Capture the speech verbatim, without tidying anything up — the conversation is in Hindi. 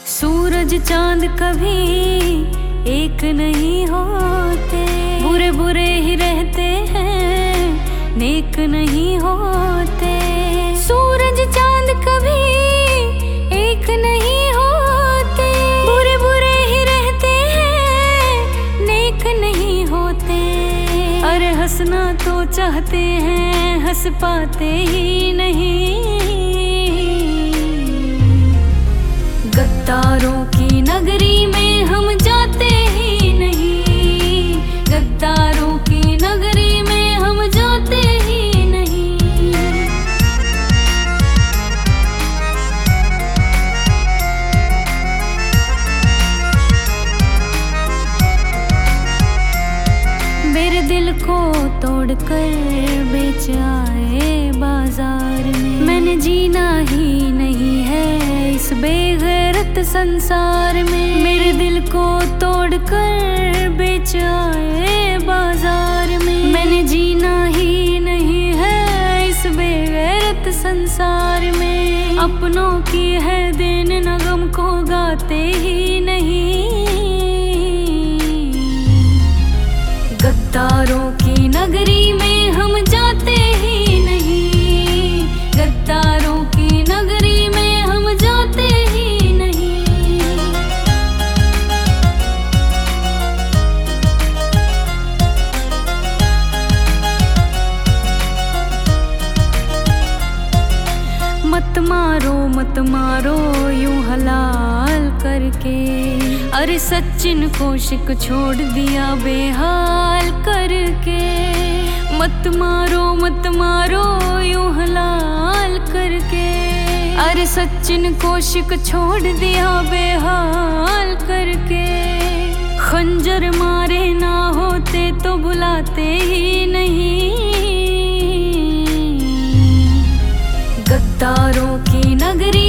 सूरज चांद कभी एक नहीं होते, बुरे बुरे ही रहते हैं, नेक नहीं होते। सूरज चांद कभी एक नहीं होते, बुरे बुरे ही रहते हैं, नेक नहीं होते। अरे हंसना तो चाहते हैं, हंस पाते ही नहीं। गद्दारों की नगरी में हम जाते ही नहीं, गद्दारों की नगरी में हम जाते ही नहीं। मेरे दिल को तोड़कर बेच आए बाजार में, मैंने जीना ही नहीं है इस बेगैरत संसार में। मेरे दिल को तोड़कर बेच आए बाजार में, मैंने जीना ही नहीं है इस बेगैरत संसार में। अपनों की है देन न गम को गाते ही नहीं। गद्दारों की नगरी में हम जाते ही नहीं, गद्दारों की नगरी में हम जाते ही नहीं। मत मारो मत मारो यूं हलाल करके, अरे सचिन कौशिक छोड़ दिया बेहाल करके। मत मारो मत मारो यूं हलाल करके, अरे सचिन कौशिक छोड़ दिया बेहाल करके। खंजर मारे ना होते तो बुलाते ही नहीं। गद्दारों की नगरी